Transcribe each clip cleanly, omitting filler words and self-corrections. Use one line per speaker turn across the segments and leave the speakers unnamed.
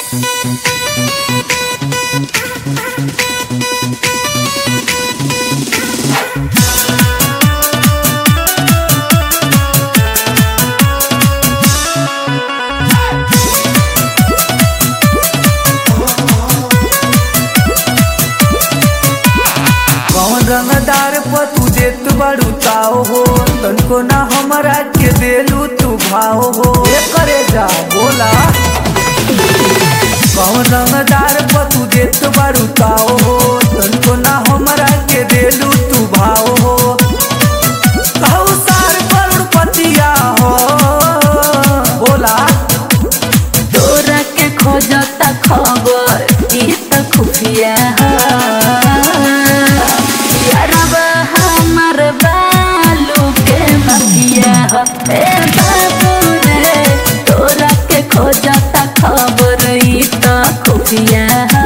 रंगदार पर तू देत बड़ू ताओ हो, तनको ना हमरा के देलू तू भाव हो। करे जा बोला कौन रंगदार पर तू देत बड़ू ताओ हो, तनको ना हमरा के देलू तू भाव हो। कहू सार करोड़पतिया हो बोला
तोरा के खोजता खबर ई त खुफिया ए बाबू रे तोरा के खोजता खबर ई त खुफिया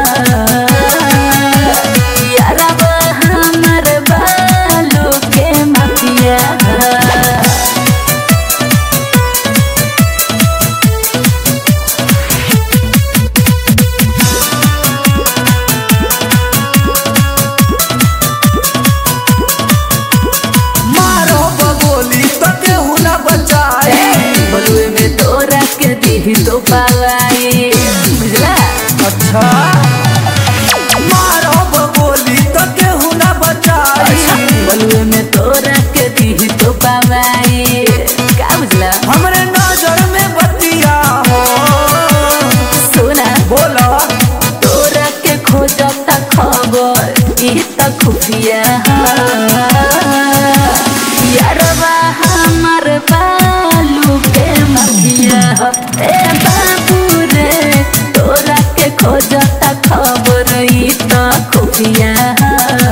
यारबा हमर बालू के माफिया। बलुए में तोरा के दी तो पावाई बुझला।
अच्छा मारो बबोली तो केहू ना बचाई।
बलुए में तोरा के दी तो पावाई का बुझला।
हमरे नजर में बतिया हो
सुना
बोला
तोरा के खोजता खबर ई त खुफिया यारबा हमर बालू के माफिया। ए बाबू रे तोरा के खोजता खबर ई त खुफिया।